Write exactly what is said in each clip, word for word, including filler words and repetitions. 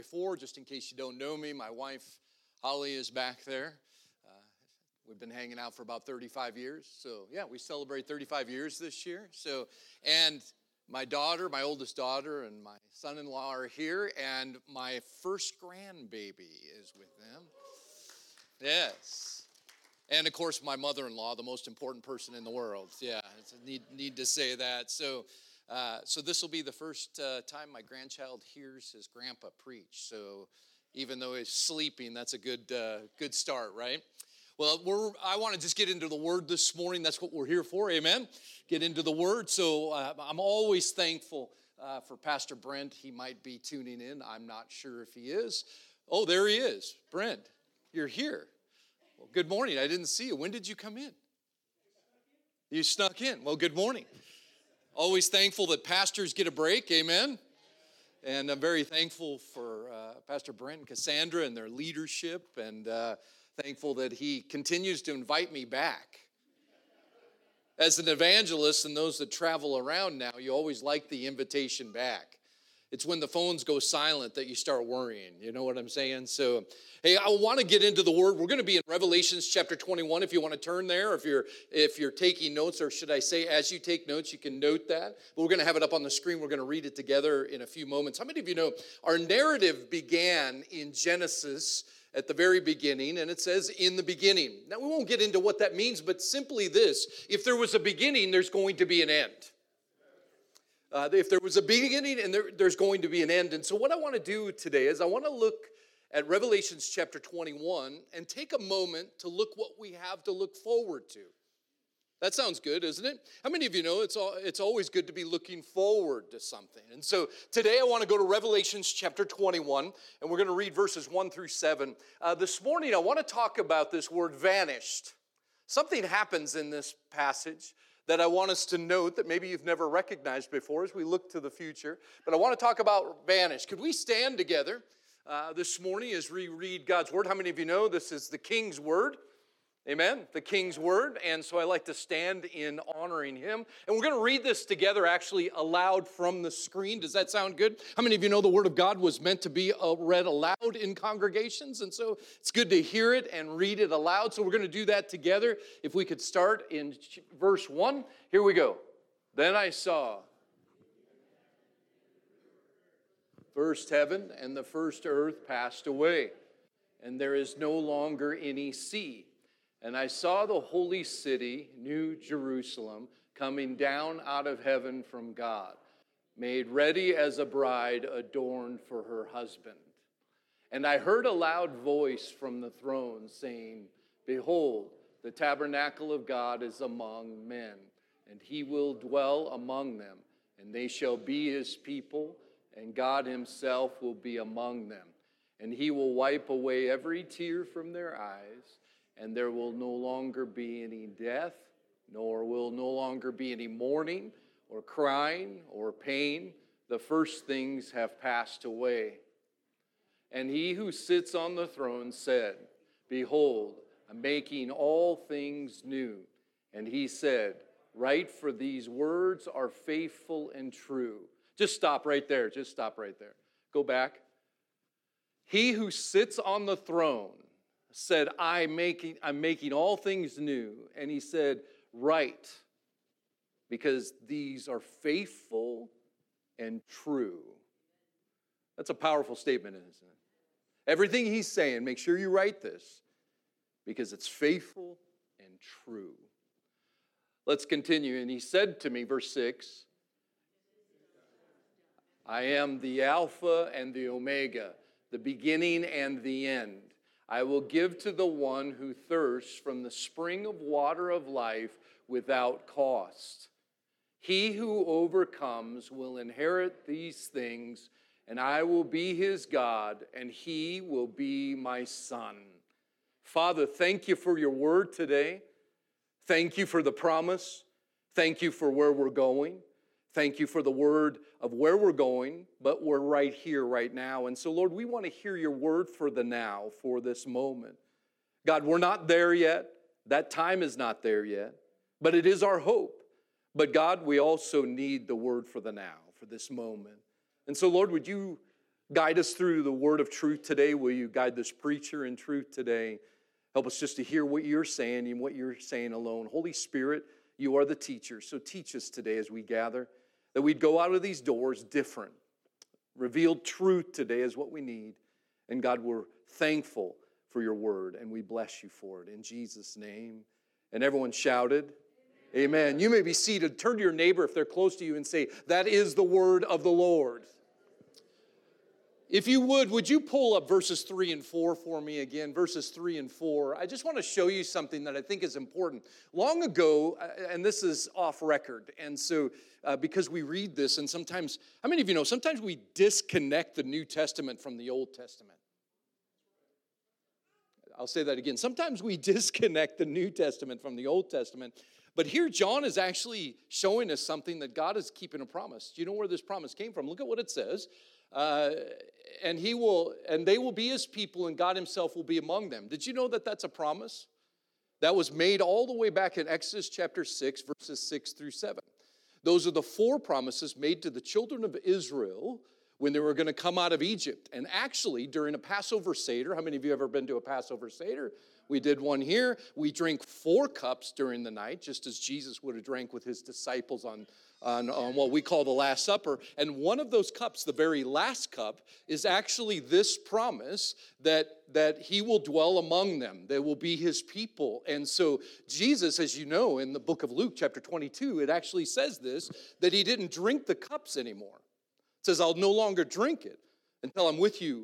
Before, just in case you don't know me, my wife Holly is back there. Uh, we've been hanging out for about thirty-five years. So yeah, we celebrate thirty-five years this year. So, and my daughter, my oldest daughter, and my son-in-law are here, and my first grandbaby is with them. Yes. And of course, my mother-in-law, the most important person in the world. Yeah, it's a need, need to say that. So, uh, so this will be the first uh, time my grandchild hears his grandpa preach. So, even though he's sleeping, that's a good, uh, good start, right? Well, we're, I want to just get into the Word this morning. That's what we're here for. Amen. Get into the Word. So, uh, I'm always thankful uh, for Pastor Brent. He might be tuning in. I'm not sure if he is. Oh, there he is, Brent. You're here. Well, good morning. I didn't see you. When did you come in? You snuck in. Well, good morning. Always thankful that pastors get a break. Amen. And I'm very thankful for uh, Pastor Brent and Cassandra and their leadership, and uh, thankful that he continues to invite me back. As an evangelist and those that travel around now, you always like the invitation back. It's when the phones go silent that you start worrying. You know what I'm saying? So, hey, I want to get into the Word. We're going to be in Revelations chapter twenty-one. If you want to turn there, if you're if you're taking notes, or should I say, as you take notes, you can note that. But we're going to have it up on the screen. We're going to read it together in a few moments. How many of you know our narrative began in Genesis at the very beginning, and it says, in the beginning. Now, we won't get into what that means, but simply this: if there was a beginning, there's going to be an end. Uh, if there was a beginning, and there, there's going to be an end. And so what I want to do today is I want to look at Revelations chapter twenty-one and take a moment to look what we have to look forward to. That sounds good, isn't it? How many of you know it's all, it's always good to be looking forward to something? And so today I want to go to Revelations chapter twenty-one, and we're going to read verses one through seven. Uh, this morning I want to talk about this word vanished. Something happens in this passage that I want us to note that maybe you've never recognized before as we look to the future. But I want to talk about vanish. Could we stand together uh, this morning as we read God's Word? How many of you know this is the King's Word? Amen? The King's Word. And so I like to stand in honoring Him. And we're going to read this together actually aloud from the screen. Does that sound good? How many of you know the Word of God was meant to be uh, read aloud in congregations? And so it's good to hear it and read it aloud. So we're going to do that together. If we could start in verse one. Here we go. Then I saw first heaven and the first earth passed away, and there is no longer any sea. And I saw the holy city, New Jerusalem, coming down out of heaven from God, made ready as a bride adorned for her husband. And I heard a loud voice from the throne saying, Behold, the tabernacle of God is among men, and he will dwell among them, and they shall be his people, and God himself will be among them. And he will wipe away every tear from their eyes, and there will no longer be any death, nor will no longer be any mourning, or crying, or pain. The first things have passed away. And he who sits on the throne said, Behold, I'm making all things new. And he said, Write, for these words are faithful and true. Just stop right there. Just stop right there. Go back. He who sits on the throne said, I'm making, I'm making all things new. And he said, Write, because these are faithful and true. That's a powerful statement, isn't it? Everything he's saying, make sure you write this, because it's faithful and true. Let's continue. And he said to me, verse six, I am the Alpha and the Omega, the beginning and the end. I will give to the one who thirsts from the spring of water of life without cost. He who overcomes will inherit these things, and I will be his God, and he will be my son. Father, thank you for your word today. Thank you for the promise. Thank you for where we're going. Thank you for the word of where we're going, but we're right here, right now. And so, Lord, we want to hear your word for the now, for this moment. God, we're not there yet. That time is not there yet, but it is our hope. But God, we also need the word for the now, for this moment. And so, Lord, would you guide us through the word of truth today? Will you guide this preacher in truth today? Help us just to hear what you're saying and what you're saying alone. Holy Spirit, you are the teacher, so teach us today as we gather, that we'd go out of these doors different. Revealed truth today is what we need. And God, we're thankful for your word, and we bless you for it. In Jesus' name. And everyone shouted, Amen. Amen. You may be seated. Turn to your neighbor if they're close to you and say, that is the word of the Lord. If you would, would you pull up verses three and four for me again? Verses three and four. I just want to show you something that I think is important. Long ago, and this is off record, and so uh, because we read this, and sometimes, how many of you know, sometimes we disconnect the New Testament from the Old Testament? I'll say that again. Sometimes we disconnect the New Testament from the Old Testament. But here John is actually showing us something that God is keeping a promise. Do you know where this promise came from? Look at what it says. Uh, and he will, and they will be his people, and God himself will be among them. Did you know that that's a promise? That was made all the way back in Exodus chapter six, verses six through seven. Those are the four promises made to the children of Israel when they were going to come out of Egypt. And actually, during a Passover Seder, how many of you have ever been to a Passover Seder? We did one here. We drank four cups during the night, just as Jesus would have drank with his disciples on, on, on what we call the Last Supper. And one of those cups, the very last cup, is actually this promise that, that he will dwell among them. They will be his people. And so Jesus, as you know, in the book of Luke, chapter twenty-two, it actually says this, that he didn't drink the cups anymore. It says, I'll no longer drink it until I'm with you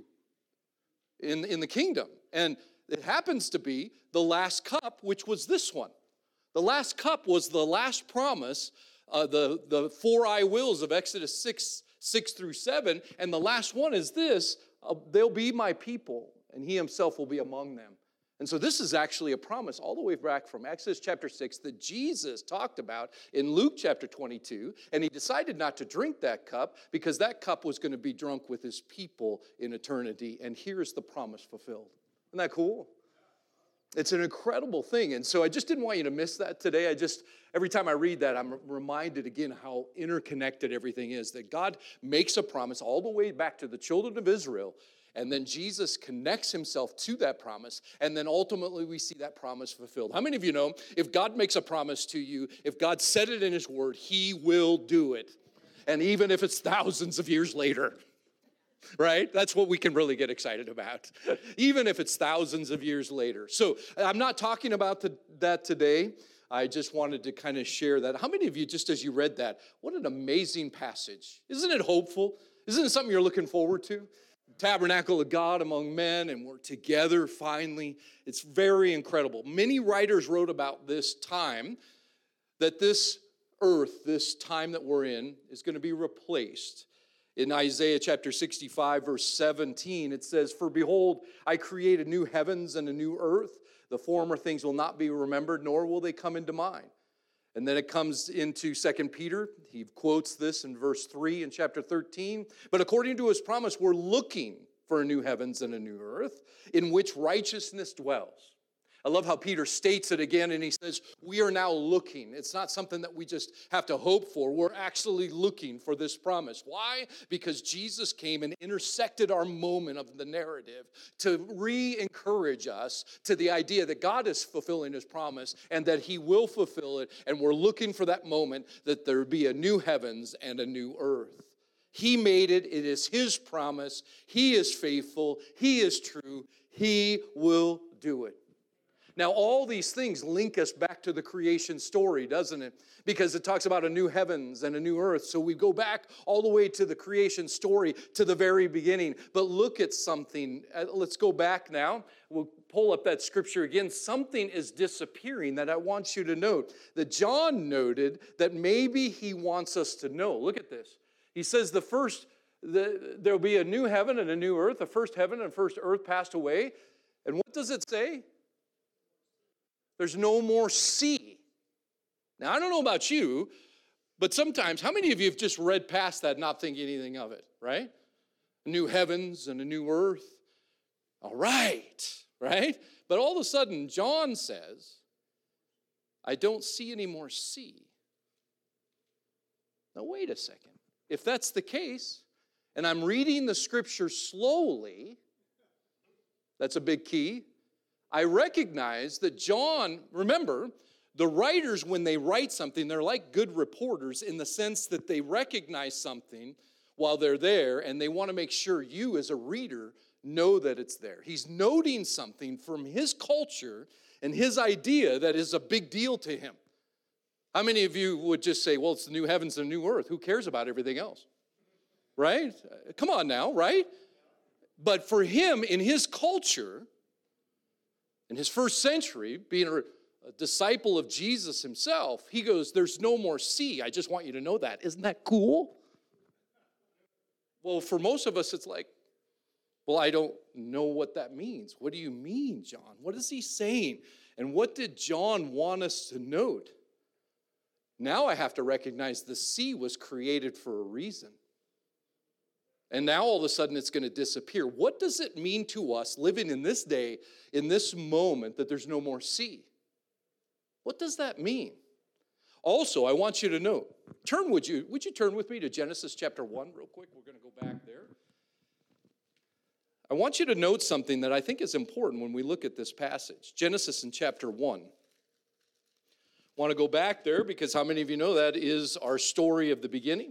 in, in the kingdom. And it happens to be the last cup, which was this one. The last cup was the last promise, uh, the, the four I wills of Exodus six, six through seven. And the last one is this, uh, they'll be my people, and he himself will be among them. And so this is actually a promise all the way back from Exodus chapter six that Jesus talked about in Luke chapter twenty-two. And he decided not to drink that cup because that cup was going to be drunk with his people in eternity. And here's the promise fulfilled. Isn't that cool? It's an incredible thing. And so I just didn't want you to miss that today. I just, every time I read that, I'm reminded again how interconnected everything is. That God makes a promise all the way back to the children of Israel. And then Jesus connects himself to that promise. And then ultimately we see that promise fulfilled. How many of you know, if God makes a promise to you, if God said it in his word, he will do it. And even if it's thousands of years later. Right? That's what we can really get excited about, even if it's thousands of years later. So I'm not talking about the, that today. I just wanted to kind of share that. How many of you, just as you read that, what an amazing passage. Isn't it hopeful? Isn't it something you're looking forward to? Tabernacle of God among men, and we're together finally. It's very incredible. Many writers wrote about this time, that this earth, this time that we're in, is going to be replaced. In Isaiah chapter sixty-five, verse seventeen, it says, For behold, I create a new heavens and a new earth. The former things will not be remembered, nor will they come into mind. And then it comes into Second Peter. He quotes this in verse three in chapter thirteen. But according to his promise, we're looking for a new heavens and a new earth in which righteousness dwells. I love how Peter states it again, and he says, we are now looking. It's not something that we just have to hope for. We're actually looking for this promise. Why? Because Jesus came and intersected our moment of the narrative to re-encourage us to the idea that God is fulfilling his promise and that he will fulfill it, and we're looking for that moment that there be a new heavens and a new earth. He made it. It is his promise. He is faithful. He is true. He will do it. Now, all these things link us back to the creation story, doesn't it? Because it talks about a new heavens and a new earth. So we go back all the way to the creation story, to the very beginning. But look at something. Let's go back now. We'll pull up that scripture again. Something is disappearing that I want you to note. That John noted that maybe he wants us to know. Look at this. He says the first, the, there'll be a new heaven and a new earth. The first heaven and first earth passed away. And what does it say? There's no more sea. Now, I don't know about you, but sometimes, how many of you have just read past that not thinking anything of it, right? A new heavens and a new earth. All right, right? But all of a sudden, John says, I don't see any more sea. Now, wait a second. If that's the case, and I'm reading the scripture slowly, that's a big key, I recognize that John, remember, the writers, when they write something, they're like good reporters in the sense that they recognize something while they're there, and they want to make sure you as a reader know that it's there. He's noting something from his culture and his idea that is a big deal to him. How many of you would just say, well, it's the new heavens and new earth. Who cares about everything else? Right? Come on now, right? But for him, in his culture, in his first century, being a, a disciple of Jesus himself, he goes, there's no more sea. I just want you to know that. Isn't that cool? Well, for most of us, it's like, well, I don't know what that means. What do you mean, John? What is he saying? And what did John want us to note? Now I have to recognize the sea was created for a reason. And now all of a sudden it's going to disappear. What does it mean to us living in this day, in this moment, that there's no more sea? What does that mean? Also, I want you to know, turn, would you, would you turn with me to Genesis chapter one real quick? We're going to go back there. I want you to note something that I think is important when we look at this passage. Genesis in chapter one. I want to go back there because how many of you know that is our story of the beginning?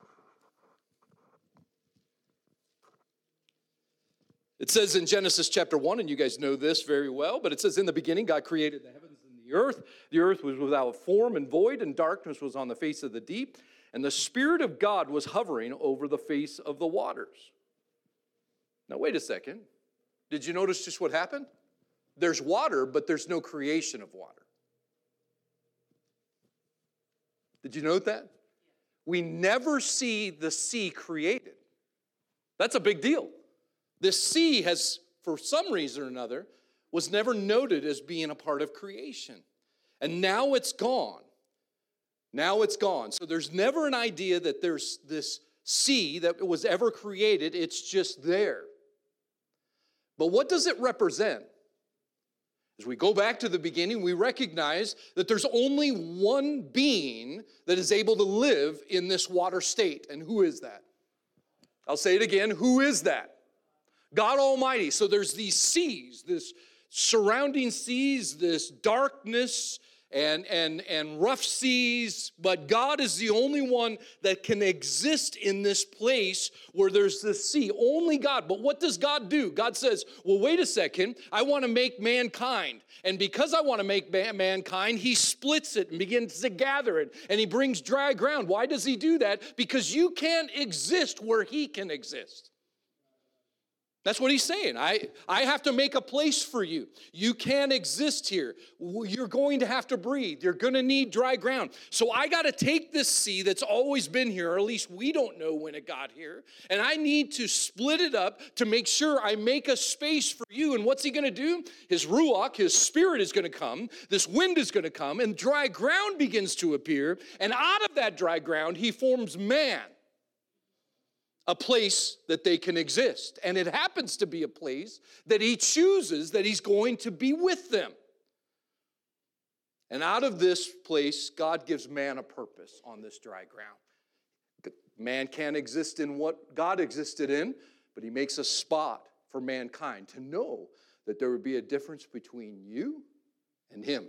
It says in Genesis chapter one, and you guys know this very well, but it says, in the beginning, God created the heavens and the earth. The earth was without form and void, and darkness was on the face of the deep. And the Spirit of God was hovering over the face of the waters. Now, wait a second. Did you notice just what happened? There's water, but there's no creation of water. Did you note that? We never see the sea created. That's a big deal. This sea has, for some reason or another, was never noted as being a part of creation. And now it's gone. Now it's gone. So there's never an idea that there's this sea that was ever created. It's just there. But what does it represent? As we go back to the beginning, we recognize that there's only one being that is able to live in this water state. And who is that? I'll say it again. Who is that? God Almighty. So there's these seas, this surrounding seas, this darkness and, and, and rough seas, but God is the only one that can exist in this place where there's this sea. Only God. But what does God do? God says, well, wait a second. I want to make mankind. And because I want to make mankind, he splits it and begins to gather it. And he brings dry ground. Why does he do that? Because you can't exist where he can exist. That's what he's saying. I, I have to make a place for you. You can't exist here. You're going to have to breathe. You're going to need dry ground. So I got to take this sea that's always been here, or at least we don't know when it got here, and I need to split it up to make sure I make a space for you. And what's he going to do? His Ruach, his Spirit is going to come. This wind is going to come, and dry ground begins to appear. And out of that dry ground, he forms man. A place that they can exist. And it happens to be a place that he chooses that he's going to be with them. And out of this place, God gives man a purpose on this dry ground. Man can't exist in what God existed in, but he makes a spot for mankind to know that there would be a difference between you and him.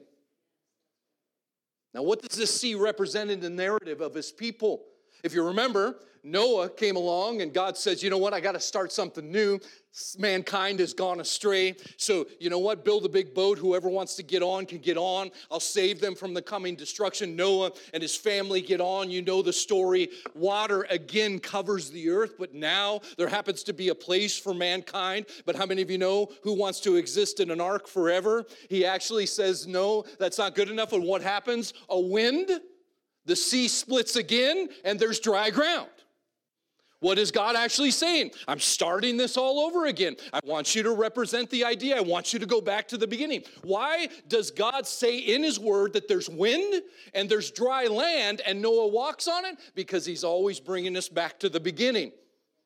Now, what does this sea represent in the narrative of his people? If you remember, Noah came along and God says, you know what, I got to start something new. Mankind has gone astray. So, you know what, build a big boat. Whoever wants to get on can get on. I'll save them from the coming destruction. Noah and his family get on. You know the story. Water again covers the earth, but now there happens to be a place for mankind. But how many of you know who wants to exist in an ark forever? He actually says, no, that's not good enough. And what happens? A wind. The sea splits again, and there's dry ground. What is God actually saying? I'm starting this all over again. I want you to represent the idea. I want you to go back to the beginning. Why does God say in his word that there's wind and there's dry land and Noah walks on it? Because he's always bringing us back to the beginning.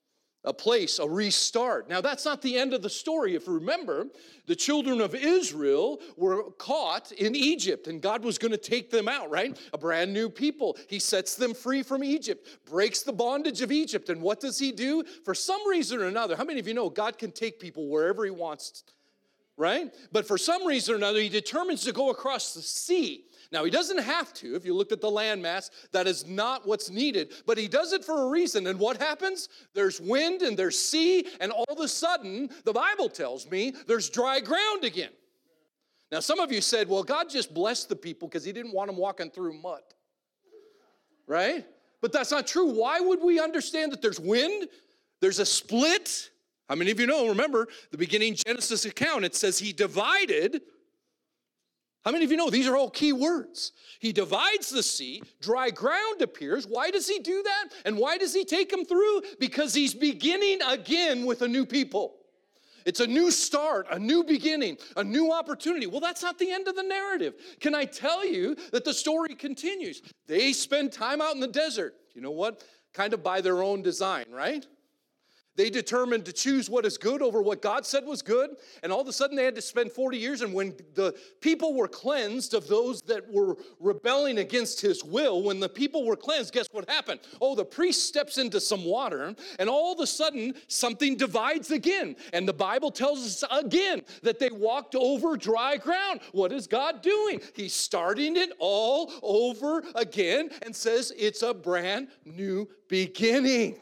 a place, a restart. Now, that's not the end of the story. If you remember, the children of Israel were caught in Egypt, and God was going to take them out, right? A brand new people. He sets them free from Egypt, breaks the bondage of Egypt, and what does he do? For some reason or another, how many of you know God can take people wherever he wants, right? But for some reason or another, he determines to go across the sea. Now, he doesn't have to. If you looked at the landmass, that is not what's needed. But he does it for a reason. And what happens? There's wind and there's sea, and all of a sudden, the Bible tells me, there's dry ground again. Now, some of you said, well, God just blessed the people because he didn't want them walking through mud. Right? But that's not true. Why would we understand that there's wind? There's a split. How many of you know? Remember, the beginning Genesis account, it says he divided. How many of you know these are all key words? He divides the sea, dry ground appears. Why does he do that? And why does he take them through? Because he's beginning again with a new people. It's a new start, a new beginning, a new opportunity. Well, that's not the end of the narrative. Can I tell you that the story continues? They spend time out in the desert. You know what? Kind of by their own design, right? They determined to choose what is good over what God said was good. And all of a sudden they had to spend forty years. And when the people were cleansed of those that were rebelling against his will, when the people were cleansed, guess what happened? Oh, the priest steps into some water. And all of a sudden something divides again. And the Bible tells us again that they walked over dry ground. What is God doing? He's starting it all over again and says it's a brand new beginning.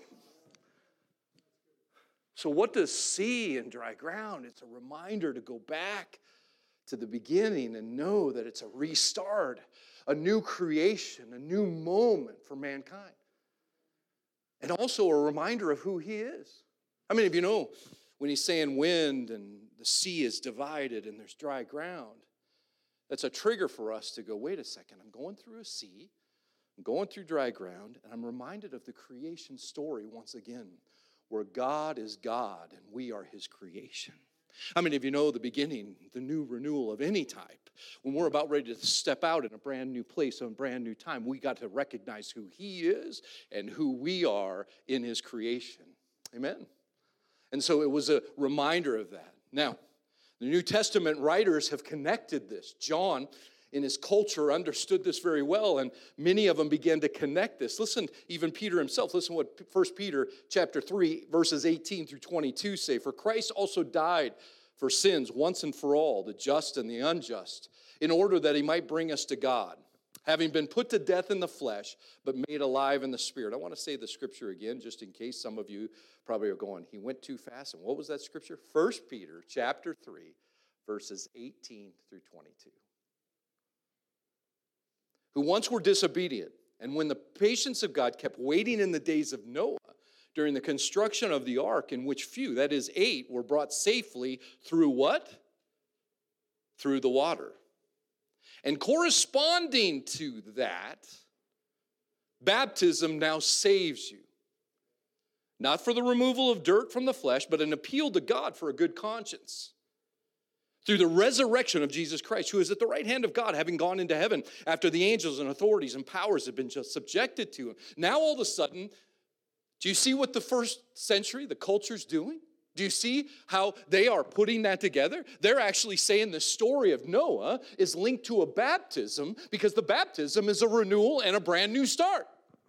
So what does sea and dry ground? It's a reminder to go back to the beginning and know that it's a restart, a new creation, a new moment for mankind. And also a reminder of who he is. How many of you know when he's saying wind and the sea is divided and there's dry ground, that's a trigger for us to go, wait a second, I'm going through a sea, I'm going through dry ground, and I'm reminded of the creation story once again, where God is God and we are his creation. How many of you know the beginning, the new renewal of any type? When we're about ready to step out in a brand new place, in a brand new time, we got to recognize who he is and who we are in his creation. Amen? And so it was a reminder of that. Now, the New Testament writers have connected this. John, in his culture, understood this very well, and many of them began to connect this. Listen, even Peter himself, listen what First Peter chapter three, verses eighteen through twenty-two say. For Christ also died for sins once and for all, the just and the unjust, in order that he might bring us to God, having been put to death in the flesh, but made alive in the spirit. I want to say the scripture again, just in case some of you probably are going, he went too fast. And what was that scripture? First Peter chapter three, verses eighteen through twenty-two. Who once were disobedient, and when the patience of God kept waiting in the days of Noah, during the construction of the ark, in which few, that is eight, were brought safely through what? Through the water. And corresponding to that, baptism now saves you. Not for the removal of dirt from the flesh, but an appeal to God for a good conscience. Through the resurrection of Jesus Christ, who is at the right hand of God, having gone into heaven after the angels and authorities and powers have been just subjected to him. Now all of a sudden, do you see what the first century, the culture's doing? Do you see how they are putting that together? They're actually saying the story of Noah is linked to a baptism because the baptism is a renewal and a brand new start.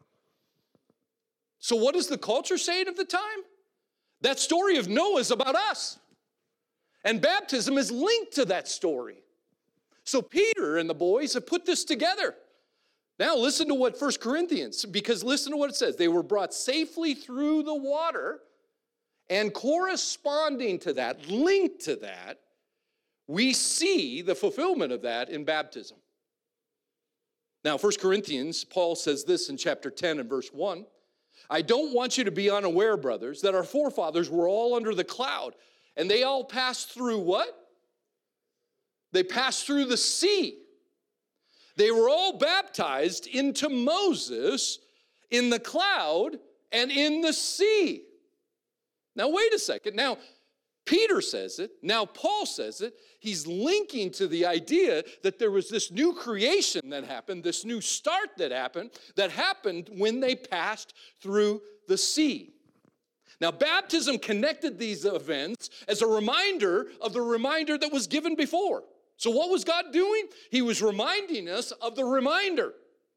So what is the culture saying of the time? That story of Noah is about us. And baptism is linked to that story. So Peter and the boys have put this together. Now listen to what First Corinthians, because listen to what it says. They were brought safely through the water, and corresponding to that, linked to that, we see the fulfillment of that in baptism. Now, First Corinthians, Paul says this in chapter ten and verse one. I don't want you to be unaware, brothers, that our forefathers were all under the cloud. And they all passed through what? They passed through the sea. They were all baptized into Moses in the cloud and in the sea. Now, wait a second. Now, Peter says it. Now, Paul says it. He's linking to the idea that there was this new creation that happened, this new start that happened, that happened when they passed through the sea. Now, baptism connected these events as a reminder of the reminder that was given before. So what was God doing? He was reminding us of the reminder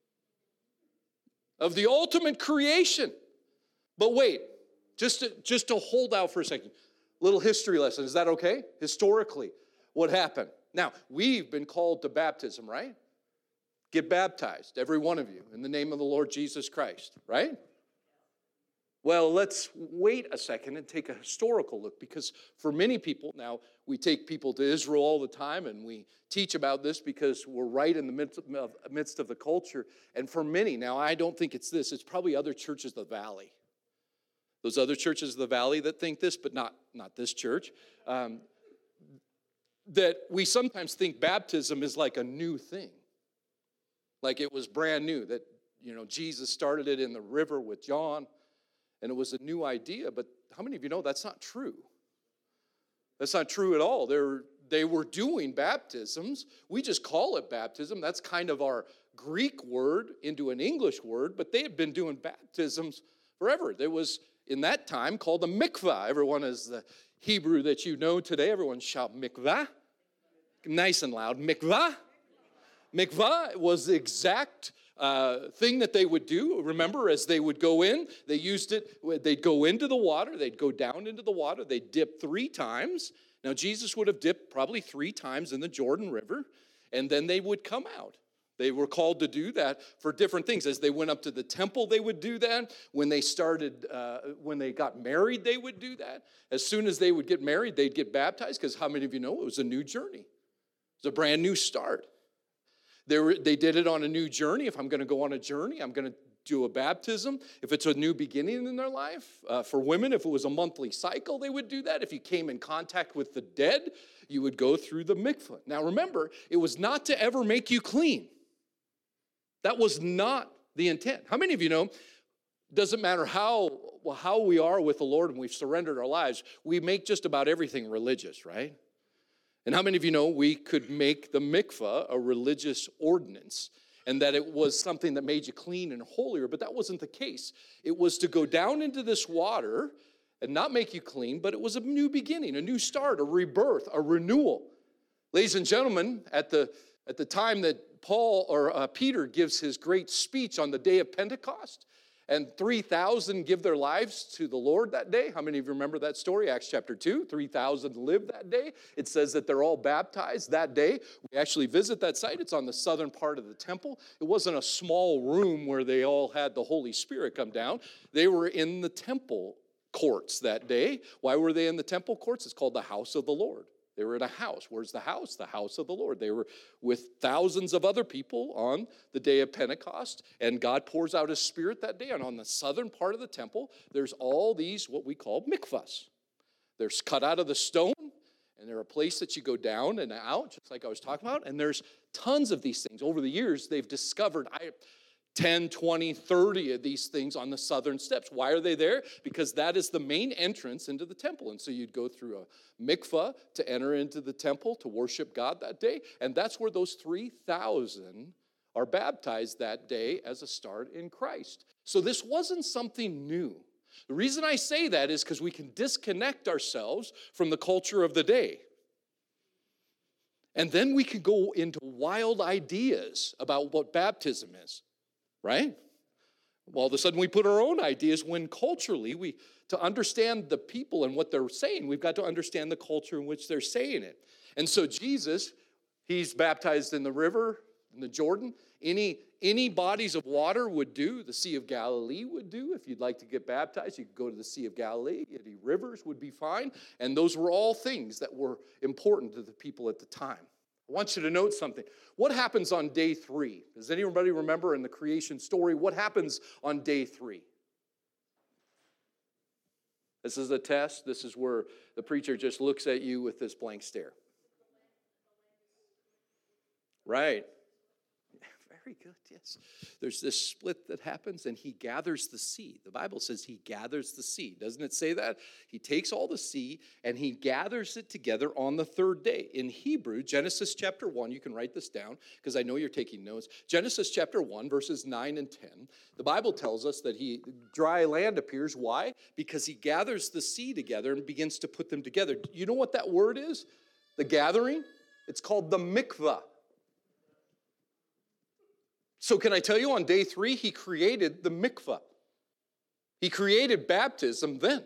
of the ultimate creation. But wait, just to, just to hold out for a second. Little history lesson. Is that okay? Historically, what happened? Now, we've been called to baptism, right? Get baptized, every one of you, in the name of the Lord Jesus Christ, right? Well, let's wait a second and take a historical look, because for many people, now we take people to Israel all the time and we teach about this because we're right in the midst of, midst of the culture. And for many, now I don't think it's this, it's probably other churches of the valley. Those other churches of the valley that think this, but not, not this church. Um, that we sometimes think baptism is like a new thing. Like it was brand new, that, you know, Jesus started it in the river with John. And it was a new idea, but how many of you know that's not true? That's not true at all. They're, they were doing baptisms. We just call it baptism. That's kind of our Greek word into an English word, but they had been doing baptisms forever. There was, in that time, called a mikvah. Everyone is the Hebrew that you know today. Everyone shout mikvah. Nice and loud. Mikvah. Mikvah was the exact Uh, thing that they would do. Remember, as they would go in, they used it, they'd go into the water, they'd go down into the water, they'd dip three times. Now, Jesus would have dipped probably three times in the Jordan River, and then they would come out. They were called to do that for different things. As they went up to the temple, they would do that. When they started, uh, when they got married, they would do that. As soon as they would get married, they'd get baptized, because how many of you know it was a new journey? It was a brand new start. They, were, they did it on a new journey. If I'm going to go on a journey, I'm going to do a baptism. If it's a new beginning in their life, uh, for women, if it was a monthly cycle, they would do that. If you came in contact with the dead, you would go through the mikvah. Now remember, it was not to ever make you clean. That was not the intent. How many of you know, doesn't matter how, well, how we are with the Lord and we've surrendered our lives, we make just about everything religious, right? And how many of you know we could make the mikvah a religious ordinance, and that it was something that made you clean and holier, but that wasn't the case. It was to go down into this water and not make you clean, but it was a new beginning, a new start, a rebirth, a renewal. Ladies and gentlemen, at the, at the time that Paul or uh, Peter gives his great speech on the day of Pentecost, and three thousand give their lives to the Lord that day. How many of you remember that story? Acts chapter two, three thousand lived that day. It says that they're all baptized that day. We actually visit that site. It's on the southern part of the temple. It wasn't a small room where they all had the Holy Spirit come down. They were in the temple courts that day. Why were they in the temple courts? It's called the house of the Lord. They were in a house. Where's the house? The house of the Lord. They were with thousands of other people on the day of Pentecost, and God pours out his Spirit that day. And on the southern part of the temple, there's all these, what we call mikvahs. They're cut out of the stone, and they're a place that you go down and out, just like I was talking about. And there's tons of these things. Over the years, they've discovered I, ten, twenty, thirty of these things on the southern steps. Why are they there? Because that is the main entrance into the temple. And so you'd go through a mikvah to enter into the temple to worship God that day. And that's where those three thousand are baptized that day as a start in Christ. So this wasn't something new. The reason I say that is because we can disconnect ourselves from the culture of the day. And then we can go into wild ideas about what baptism is. Right? Well, all of a sudden we put our own ideas when culturally we, to understand the people and what they're saying, we've got to understand the culture in which they're saying it. And so Jesus, he's baptized in the river, in the Jordan. Any, any bodies of water would do. The Sea of Galilee would do. If you'd like to get baptized, you could go to the Sea of Galilee. Any rivers would be fine. And those were all things that were important to the people at the time. I want you to note something. What happens on day three? Does anybody remember in the creation story what happens on day three? This is a test. This is where the preacher just looks at you with this blank stare. Right. Very Very good, yes. There's this split that happens, and he gathers the seed. The Bible says he gathers the seed. Doesn't it say that? He takes all the seed, and he gathers it together on the third day. In Hebrew, Genesis chapter one, you can write this down, because I know you're taking notes. Genesis chapter one, verses nine and ten. The Bible tells us that he dry land appears. Why? Because he gathers the seed together and begins to put them together. You know what that word is? The gathering? It's called the mikvah. So can I tell you, on day three, he created the mikvah. He created baptism then.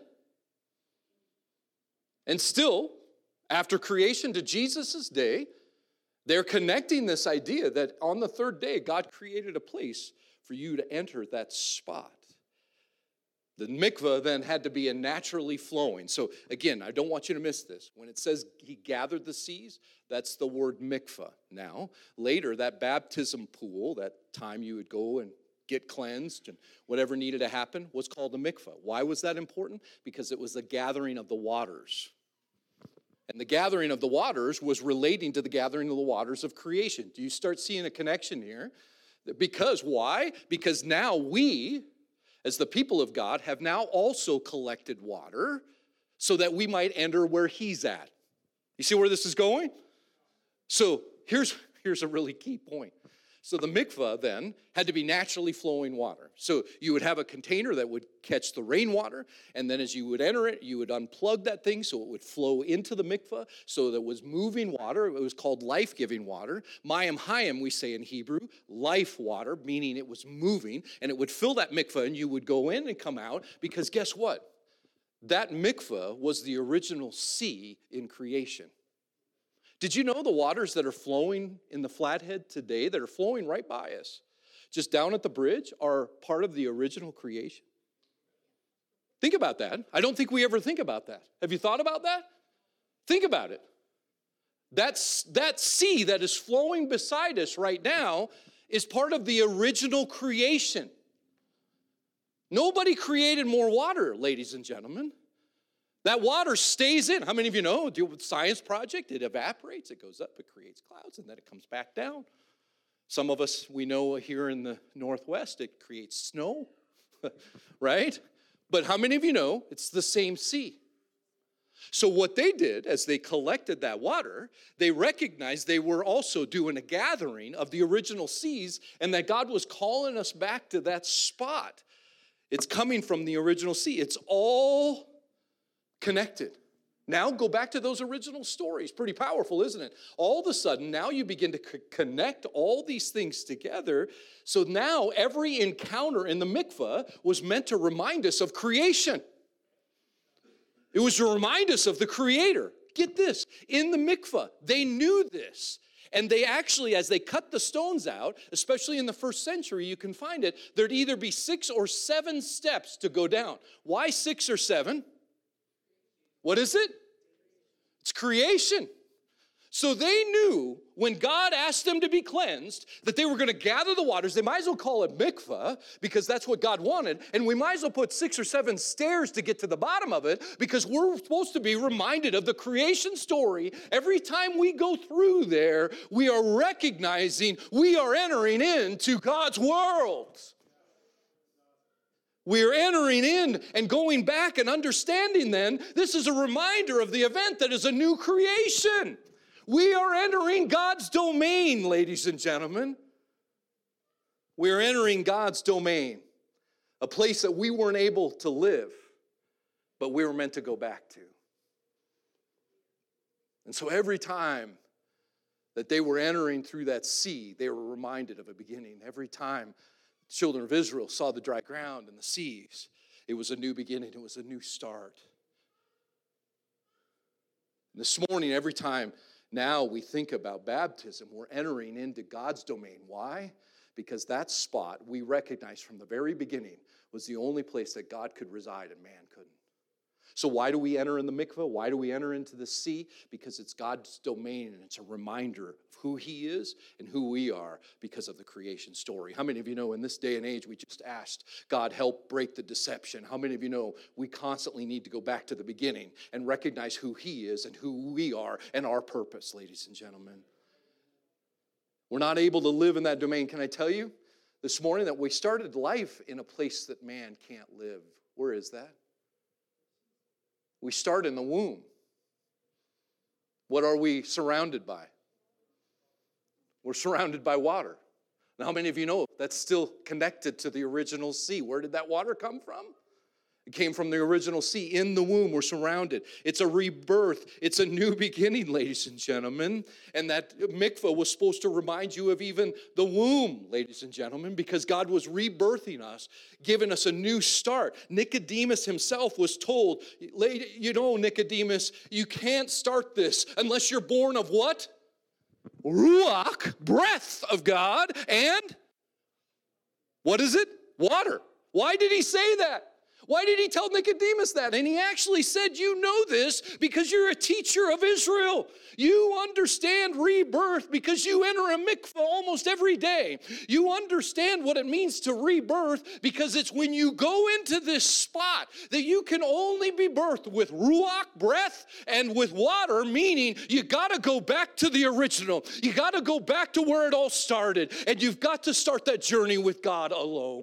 And still, after creation to Jesus' day, they're connecting this idea that on the third day, God created a place for you to enter that spot. The mikvah then had to be a naturally flowing. So again, I don't want you to miss this. When it says he gathered the seas, that's the word mikvah. Now, later, that baptism pool, that time you would go and get cleansed and whatever needed to happen, was called a mikvah. Why was that important? Because it was the gathering of the waters. And the gathering of the waters was relating to the gathering of the waters of creation. Do you start seeing a connection here? Because, why? Because now we, as the people of God, have now also collected water so that we might enter where he's at. You see where this is going? So here's, here's a really key point. So the mikvah then had to be naturally flowing water. So you would have a container that would catch the rainwater, and then as you would enter it, you would unplug that thing so it would flow into the mikvah, so that it was moving water. It was called life-giving water. Mayim hayim, we say in Hebrew, life water, meaning it was moving, and it would fill that mikvah, and you would go in and come out, because guess what? That mikvah was the original sea in creation. Did you know the waters that are flowing in the Flathead today, that are flowing right by us, just down at the bridge, are part of the original creation? Think about that. I don't think we ever think about that. Have you thought about that? Think about it. That's, that sea that is flowing beside us right now is part of the original creation. Nobody created more water, ladies and gentlemen. That water stays in. How many of you know, do a science project, it evaporates, it goes up, it creates clouds, and then it comes back down. Some of us, we know here in the Northwest, it creates snow, right? But how many of you know it's the same sea? So what they did as they collected that water, they recognized they were also doing a gathering of the original seas, and that God was calling us back to that spot. It's coming from the original sea. It's all connected. Now go back to those original stories. Pretty powerful, isn't it? All of a sudden, now you begin to c- connect all these things together. So now every encounter in the mikvah was meant to remind us of creation. It was to remind us of the Creator. Get this, in the mikvah, they knew this. And they actually, as they cut the stones out, especially in the first century, you can find it, there'd either be six or seven steps to go down. Why six or seven? What is it? It's creation. So they knew when God asked them to be cleansed that they were going to gather the waters. They might as well call it mikvah because that's what God wanted. And we might as well put six or seven stairs to get to the bottom of it because we're supposed to be reminded of the creation story. Every time we go through there, we are recognizing we are entering into God's world. We're entering in and going back and understanding then, this is a reminder of the event that is a new creation. We are entering God's domain, ladies and gentlemen. We're entering God's domain, a place that we weren't able to live, but we were meant to go back to. And so every time that they were entering through that sea, they were reminded of a beginning. Every time children of Israel saw the dry ground and the seas, it was a new beginning, it was a new start. And this morning, every time now we think about baptism, we're entering into God's domain. Why? Because that spot we recognize from the very beginning was the only place that God could reside and man couldn't. So why do we enter in the mikveh? Why do we enter into the sea? Because it's God's domain and it's a reminder of who he is and who we are because of the creation story. How many of you know in this day and age we just asked God help break the deception? How many of you know we constantly need to go back to the beginning and recognize who he is and who we are and our purpose, ladies and gentlemen? We're not able to live in that domain. Can I tell you this morning that we started life in a place that man can't live? Where is that? We start in the womb. What are we surrounded by? We're surrounded by water. Now, how many of you know that's still connected to the original sea? Where did that water come from? It came from the original sea. In the womb, we're surrounded. It's a rebirth. It's a new beginning, ladies and gentlemen. And that mikvah was supposed to remind you of even the womb, ladies and gentlemen, because God was rebirthing us, giving us a new start. Nicodemus himself was told, you know, Nicodemus, you can't start this unless you're born of what? Ruach, breath of God, and what is it? Water. Why did he say that? Why did he tell Nicodemus that? And he actually said, you know this because you're a teacher of Israel. You understand rebirth because you enter a mikvah almost every day. You understand what it means to rebirth because it's when you go into this spot that you can only be birthed with ruach, breath, and with water, meaning you got to go back to the original. You got to go back to where it all started, and you've got to start that journey with God alone.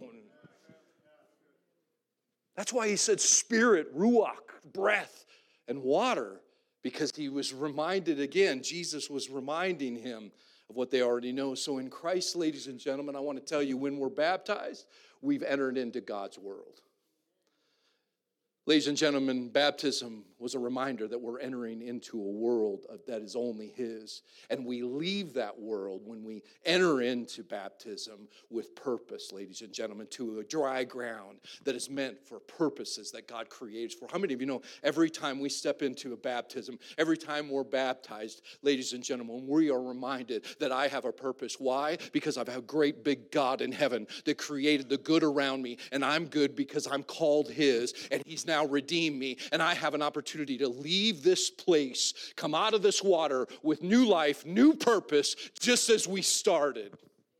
That's why he said spirit, ruach, breath, and water, because he was reminded again, Jesus was reminding him of what they already know. So in Christ, ladies and gentlemen, I want to tell you, when we're baptized, we've entered into God's world. Ladies and gentlemen, baptism was a reminder that we're entering into a world that is only his. And we leave that world when we enter into baptism with purpose, ladies and gentlemen, to a dry ground that is meant for purposes that God creates for. How many of you know every time we step into a baptism, every time we're baptized, ladies and gentlemen, we are reminded that I have a purpose. Why? Because I have a great big God in heaven that created the good around me, and I'm good because I'm called his, and he's now redeemed me, and I have an opportunity to leave this place, come out of this water with new life, new purpose, just as we started.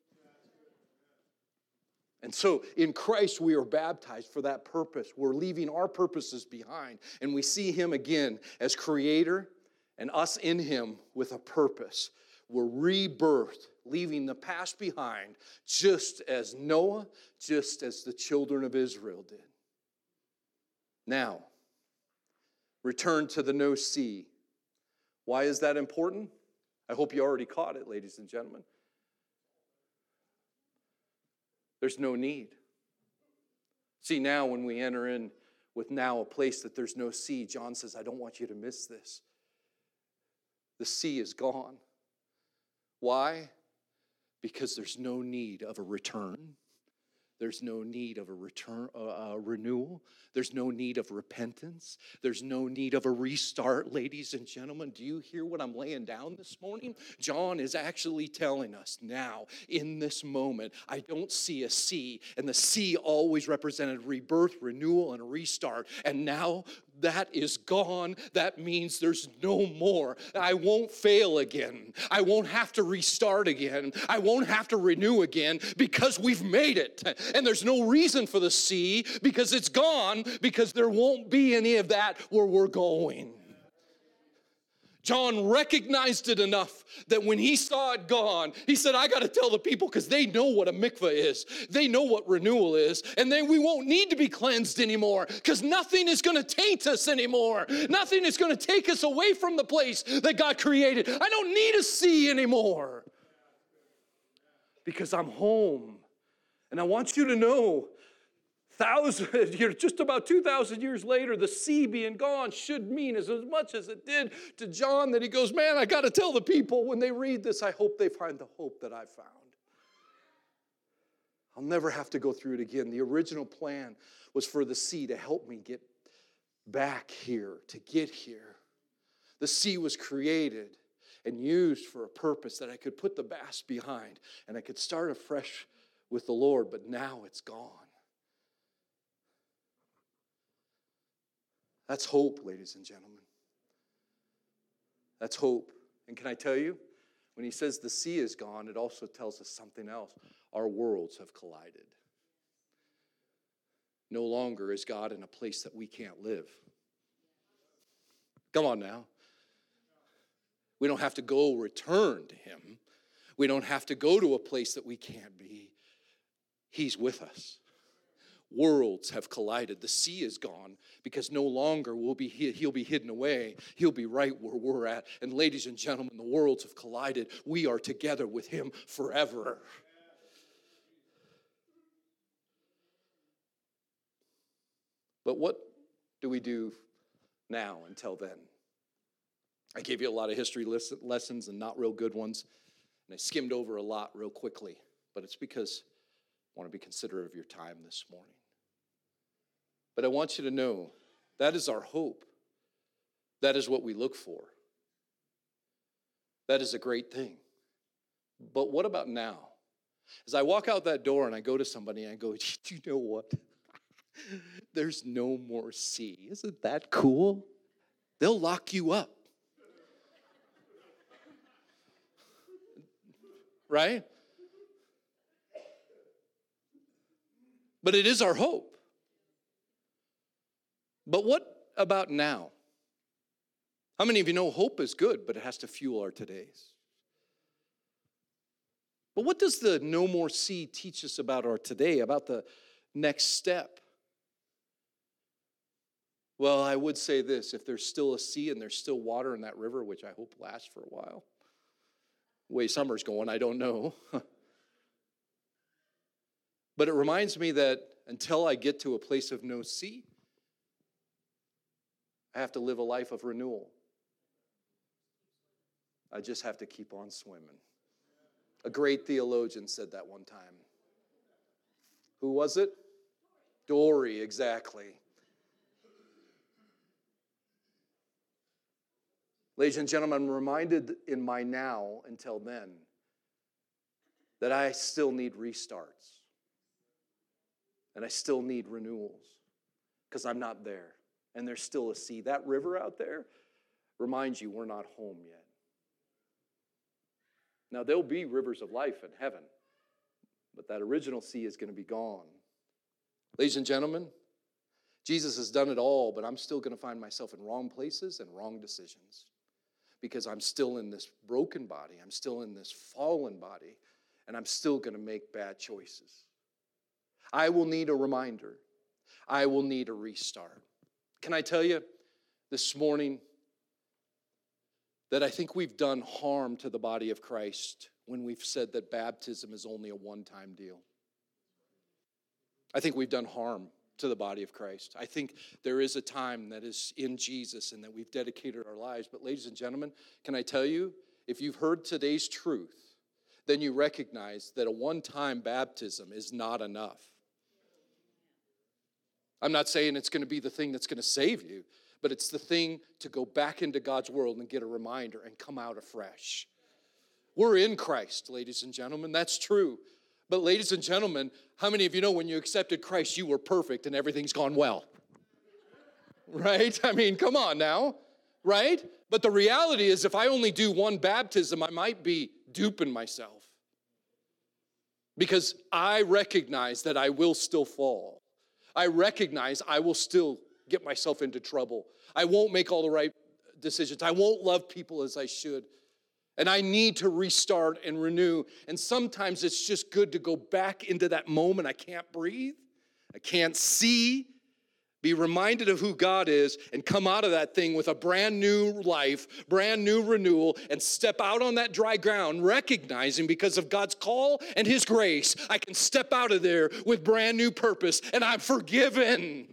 And so in Christ, we are baptized for that purpose. We're leaving our purposes behind, and we see him again as creator and us in him with a purpose. We're rebirthed, leaving the past behind, just as Noah, just as the children of Israel did. Now, return to the no sea. Why is that important? I hope you already caught it, ladies and gentlemen. There's no need. See, now when we enter in with now a place that there's no sea, John says, I don't want you to miss this. The sea is gone. Why? Because there's no need of a return. There's no need of a return, uh, uh, renewal. There's no need of repentance. There's no need of a restart, ladies and gentlemen. Do you hear what I'm laying down this morning? John is actually telling us now, in this moment, I don't see a sea, and the sea always represented rebirth, renewal, and a restart. And now that is gone. That means there's no more. I won't fail again. I won't have to restart again. I won't have to renew again because we've made it. And there's no reason for the sea because it's gone, because there won't be any of that where we're going. John recognized it enough that when he saw it gone, he said, I got to tell the people because they know what a mikvah is. They know what renewal is. And then we won't need to be cleansed anymore because nothing is going to taint us anymore. Nothing is going to take us away from the place that God created. I don't need a sea anymore because I'm home. And I want you to know, thousand, just about two thousand years later, the sea being gone should mean as, as much as it did to John that he goes, man, I got to tell the people when they read this, I hope they find the hope that I found. I'll never have to go through it again. The original plan was for the sea to help me get back here, to get here. The sea was created and used for a purpose that I could put the past behind and I could start afresh with the Lord, but now it's gone. That's hope, ladies and gentlemen. That's hope. And can I tell you, when he says the sea is gone, it also tells us something else. Our worlds have collided. No longer is God in a place that we can't live. Come on now. We don't have to go return to him. We don't have to go to a place that we can't be. He's with us. Worlds have collided. The sea is gone because no longer will be he'll be hidden away. He'll be right where we're at. And ladies and gentlemen, the worlds have collided. We are together with him forever. But what do we do now until then? I gave you a lot of history lessons and not real good ones. And I skimmed over a lot real quickly. But it's because I want to be considerate of your time this morning. But I want you to know that is our hope. That is what we look for. That is a great thing. But what about now? As I walk out that door and I go to somebody and I go, do you know what? There's no more sea. Isn't that cool? They'll lock you up. Right? But it is our hope. But what about now? How many of you know hope is good, but it has to fuel our todays? But what does the no more sea teach us about our today, about the next step? Well, I would say this, if there's still a sea and there's still water in that river, which I hope lasts for a while, the way summer's going, I don't know. But it reminds me that until I get to a place of no sea, I have to live a life of renewal. I just have to keep on swimming. A great theologian said that one time. Who was it? Dory, exactly. Ladies and gentlemen, I'm reminded in my now until then that I still need restarts. And I still need renewals because I'm not there. And there's still a sea. That river out there reminds you we're not home yet. Now, there'll be rivers of life in heaven, but that original sea is going to be gone. Ladies and gentlemen, Jesus has done it all, but I'm still going to find myself in wrong places and wrong decisions because I'm still in this broken body. I'm still in this fallen body, and I'm still going to make bad choices. I will need a reminder. I will need a restart. Can I tell you this morning that I think we've done harm to the body of Christ when we've said that baptism is only a one-time deal? I think we've done harm to the body of Christ. I think there is a time that is in Jesus and that we've dedicated our lives. But ladies and gentlemen, can I tell you, if you've heard today's truth, then you recognize that a one-time baptism is not enough. I'm not saying it's going to be the thing that's going to save you, but it's the thing to go back into God's world and get a reminder and come out afresh. We're in Christ, ladies and gentlemen. That's true. But ladies and gentlemen, how many of you know when you accepted Christ, you were perfect and everything's gone well? Right? I mean, come on now. Right? But the reality is if I only do one baptism, I might be duping myself. Because I recognize that I will still fall. I recognize I will still get myself into trouble. I won't make all the right decisions. I won't love people as I should. And I need to restart and renew. And sometimes it's just good to go back into that moment. I can't breathe. I can't see. Be reminded of who God is and come out of that thing with a brand new life, brand new renewal, and step out on that dry ground, recognizing because of God's call and his grace, I can step out of there with brand new purpose, and I'm forgiven.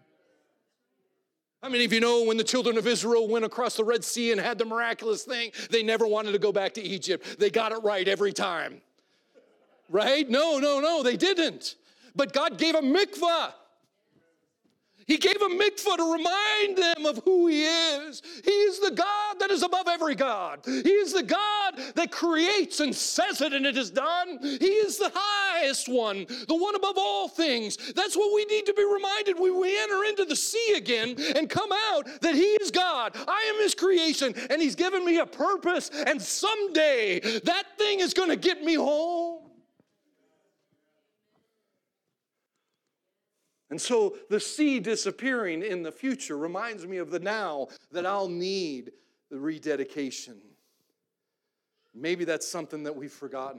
How many of you know when the children of Israel went across the Red Sea and had the miraculous thing, they never wanted to go back to Egypt. They got it right every time. Right? No, no, no, they didn't. But God gave a mikvah. He gave a mikvah to remind them of who he is. He is the God that is above every God. He is the God that creates and says it and it is done. He is the highest one, the one above all things. That's what we need to be reminded when we enter into the sea again and come out that he is God. I am his creation and he's given me a purpose, and someday that thing is going to get me home. And so the sea disappearing in the future reminds me of the now, that I'll need the rededication. Maybe that's something that we've forgotten.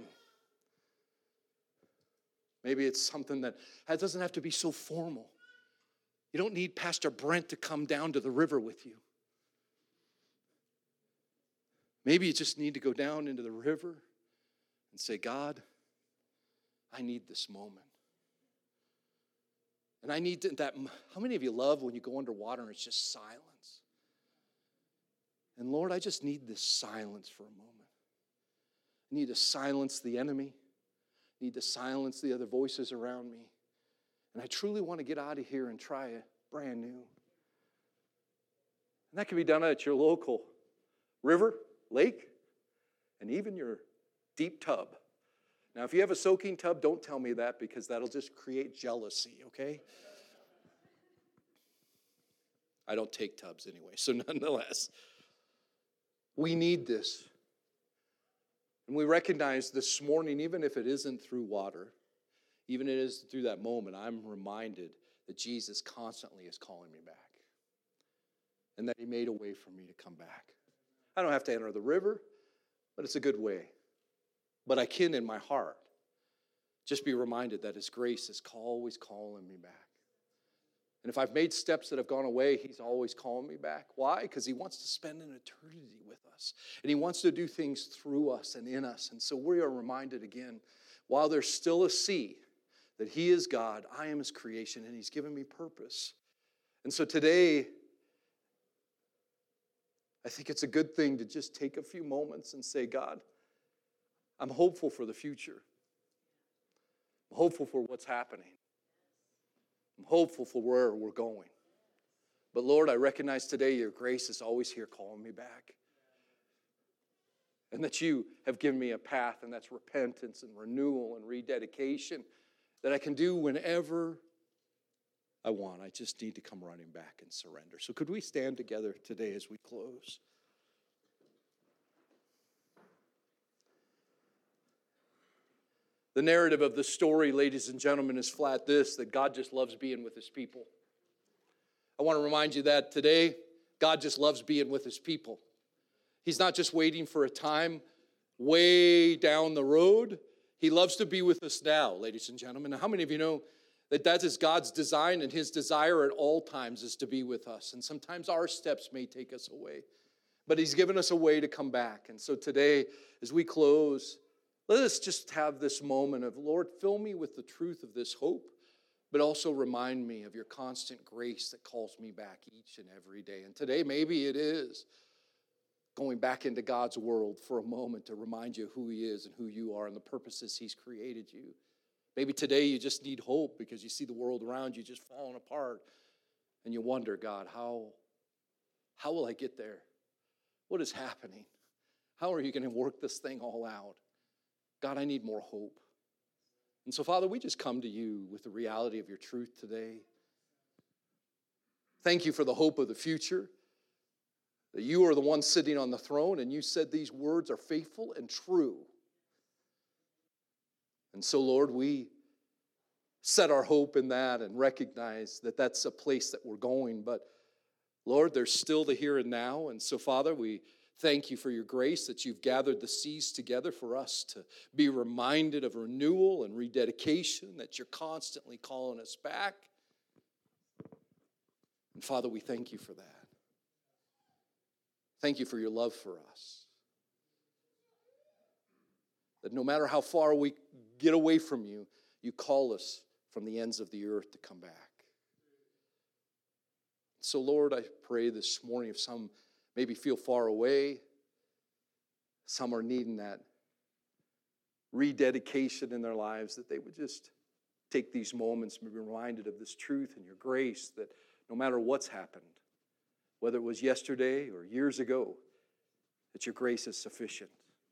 Maybe it's something that it doesn't have to be so formal. You don't need Pastor Brent to come down to the river with you. Maybe you just need to go down into the river and say, God, I need this moment. And I need to, that. How many of you love when you go underwater and it's just silence? And Lord, I just need this silence for a moment. I need to silence the enemy. I need to silence the other voices around me. And I truly want to get out of here and try it brand new. And that can be done at your local river, lake, and even your deep tub. Now, if you have a soaking tub, don't tell me that because that'll just create jealousy, okay? I don't take tubs anyway, so nonetheless, we need this. And we recognize this morning, even if it isn't through water, even if it is through that moment, I'm reminded that Jesus constantly is calling me back. And that he made a way for me to come back. I don't have to enter the river, but it's a good way. But I can, in my heart, just be reminded that his grace is always calling me back. And if I've made steps that have gone away, he's always calling me back. Why? Because he wants to spend an eternity with us. And he wants to do things through us and in us. And so we are reminded again, while there's still a sea, that he is God, I am his creation, and he's given me purpose. And so today, I think it's a good thing to just take a few moments and say, God, I'm hopeful for the future. I'm hopeful for what's happening. I'm hopeful for where we're going. But Lord, I recognize today your grace is always here calling me back. And that you have given me a path, and that's repentance and renewal and rededication that I can do whenever I want. I just need to come running back and surrender. So could we stand together today as we close? The narrative of the story, ladies and gentlemen, is flat this, that God just loves being with his people. I want to remind you that today, God just loves being with his people. He's not just waiting for a time way down the road. He loves to be with us now, ladies and gentlemen. Now, how many of you know that that is God's design, and his desire at all times is to be with us? And sometimes our steps may take us away, but he's given us a way to come back. And so today, as we close, let us just have this moment of, Lord, fill me with the truth of this hope, but also remind me of your constant grace that calls me back each and every day. And today, maybe it is going back into God's world for a moment to remind you who he is and who you are and the purposes he's created you. Maybe today you just need hope because you see the world around you just falling apart, and you wonder, God, how, how will I get there? What is happening? How are you going to work this thing all out? God, I need more hope. And so, Father, we just come to you with the reality of your truth today. Thank you for the hope of the future, that you are the one sitting on the throne, and you said these words are faithful and true. And so, Lord, we set our hope in that and recognize that that's a place that we're going. But, Lord, there's still the here and now. And so, Father, we thank you for your grace that you've gathered the seas together for us to be reminded of renewal and rededication, that you're constantly calling us back. And Father, we thank you for that. Thank you for your love for us. That no matter how far we get away from you, you call us from the ends of the earth to come back. So, Lord, I pray this morning, if some maybe feel far away, some are needing that rededication in their lives, that they would just take these moments and be reminded of this truth and your grace, that no matter what's happened, whether it was yesterday or years ago, that your grace is sufficient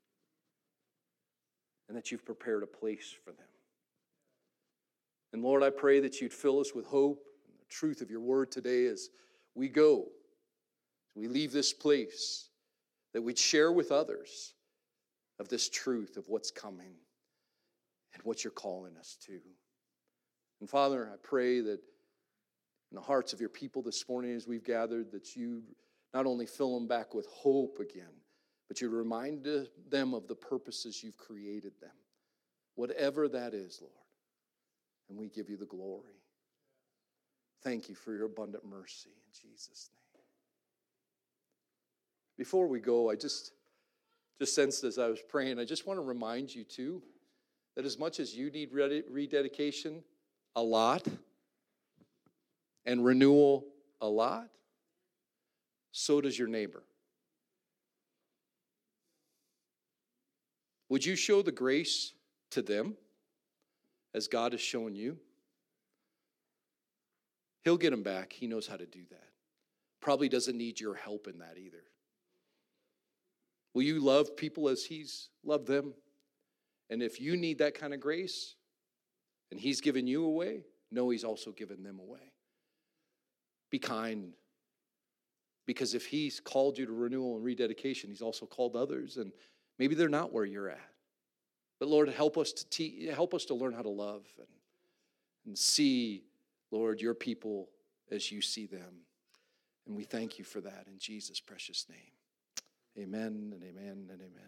and that you've prepared a place for them. And Lord, I pray that you'd fill us with hope and the truth of your word today as we go. We leave this place, that we'd share with others of this truth of what's coming and what you're calling us to. And Father, I pray that in the hearts of your people this morning as we've gathered, that you not only fill them back with hope again, but you remind them of the purposes you've created them, whatever that is, Lord. And we give you the glory. Thank you for your abundant mercy in Jesus' name. Before we go, I just, just sensed as I was praying, I just want to remind you too, that as much as you need rededication a lot, and renewal a lot, so does your neighbor. Would you show the grace to them as God has shown you? He'll get them back. He knows how to do that. Probably doesn't need your help in that either. Will you love people as he's loved them? And if you need that kind of grace, and he's given you away, know he's also given them away. Be kind. Because if he's called you to renewal and rededication, he's also called others, and maybe they're not where you're at. But Lord, help us to te- help us to learn how to love and, and see, Lord, your people as you see them. And we thank you for that in Jesus' precious name. Amen and amen and amen.